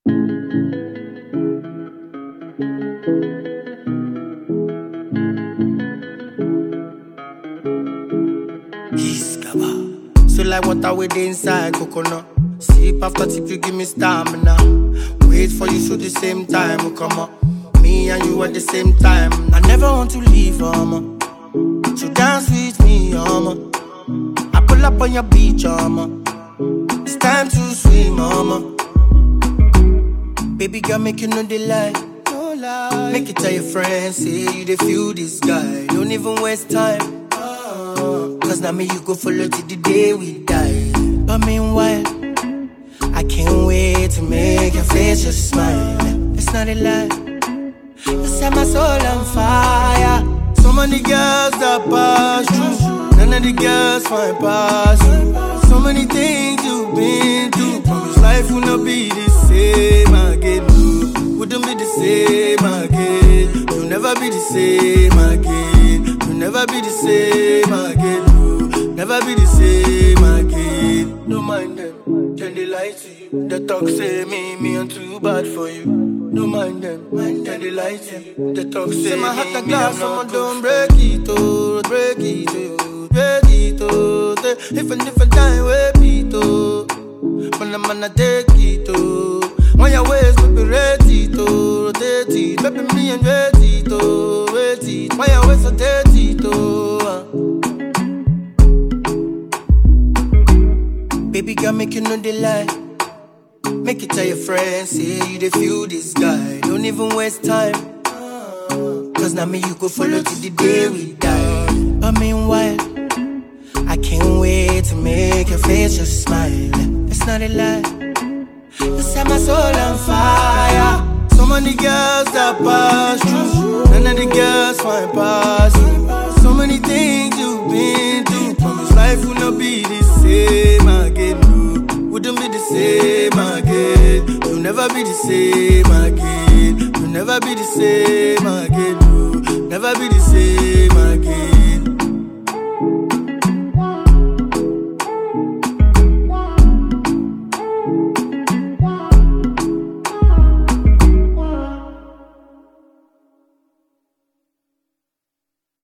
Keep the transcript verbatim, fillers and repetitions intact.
So like water with the inside coconut. Sip after tip, you give me stamina. Wait for you so the same time will come up. Me and you at the same time. I never want to leave, mama. So dance with me, mama. I pull up on your beach, mama. It's time to swim, mama. Baby girl, make you know the lie. No lie. Make it tell your friends, say you they feel this guy. Don't even waste time. Cause now me you go follow till the day we die. But meanwhile, I can't wait to make your face just smile. It's not a lie. You set my soul on fire. So many girls that pass through, none of the girls find pass you. So many things you've been through. Promise life will not be the same again. Wouldn't be the same again. You'll never be the same again. You'll never be the same again. Never be the same again. Don't mind them, then they lie to you. The talk say me, me I'm too bad for you. Don't mind them, then they lie to you. The talk say, say my heart a glass, someone don't break it, oh, break it, oh, break it, oh. If and if I die, wait it, oh. When I'm gonna take it, oh. When your ways will be ready, oh, rotate it. Baby, me and wait it, oh, wait it. When your ways rotate it, oh. Baby girl, make you know the lie. Make it tell your friends, say you they feel this guy. Don't even waste time. Cause now me you go follow till the day we die. But meanwhile, I can't wait to make your face just smile. It's not a lie. You set my soul on fire. So many girls that pass through, none of the girls find pass you. So many things you've been through. Promise life will not be the same again. Wouldn't be the same again. You'll never be the same again. You'll never be the same again. Never be the same.